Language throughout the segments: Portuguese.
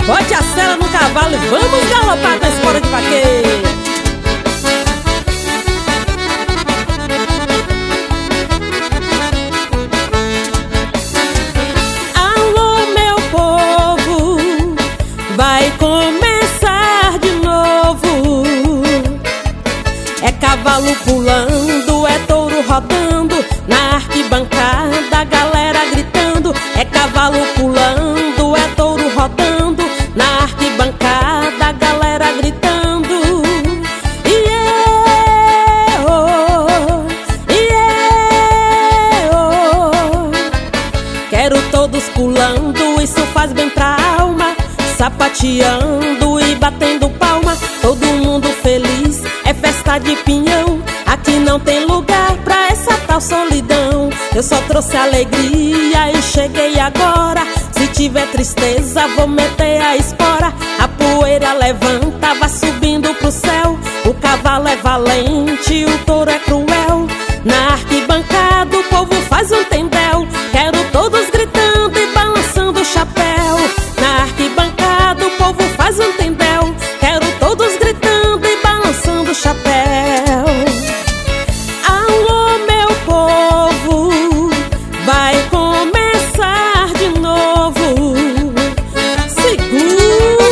bote a sela no cavalo e vamos galopar com a espora de vaqueiro. Alô, meu povo, vai começar de novo. É cavalo pulando, é touro rodando, na arquibancada a galera gritando. É cavalo pulando, é touro rodando, na arquibancada a galera gritando. Quero todos pulando, isso faz bem pra alma, sapateando e batendo palma. Todo mundo feliz, é festa de pinhão. Aqui não tem lugar pra essa tal solidão. Eu só trouxe alegria e cheguei agora. Se tiver tristeza, vou meter a espora. A poeira levanta, vai subindo pro céu. O cavalo é valente, o touro é cruel. Na arquibancada o povo faz um tendel. Quero todos gritando e balançando o chapéu. Na arquibancada o povo faz um tendel. Quero todos gritando e balançando o chapéu. Alô, meu povo, vai começar de novo. Segura,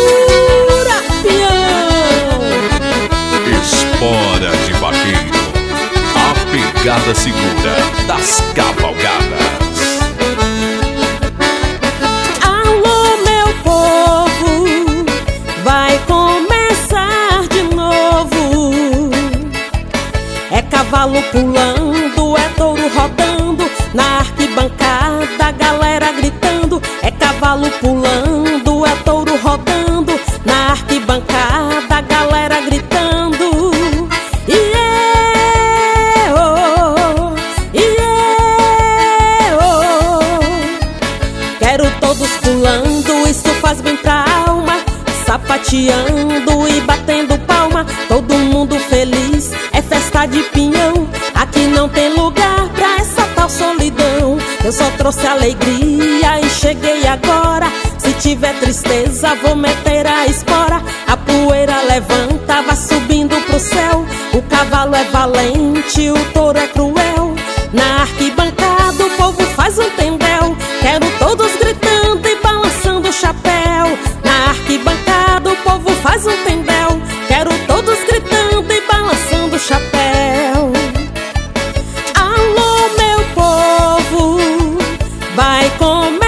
peão! Espora de vaqueiro, a pegada segura das cavalgadas. Alô, meu povo, vai começar de novo. É cavalo pulando, é touro rodando, na arquibancada a galera gritando. É cavalo pulando, é touro rodando, na arquibancada a galera gritando. Quero todos pulando, isso faz bem pra alma, sapateando e batendo palma. Todo mundo feliz, é festa de pinhão. Aqui não tem lugar pra essa tal solidão. Eu só trouxe alegria e cheguei agora. Se tiver tristeza, vou meter a espora. A poeira levanta, vai subindo pro céu. O cavalo é valente, o touro é cruel. Na arquibancada o povo faz um tendel. Quero todos gritando e balançando o chapéu. Na arquibancada o povo faz um tendel. Quero todos gritando e balançando o chapéu. Alô, meu povo, vai comer.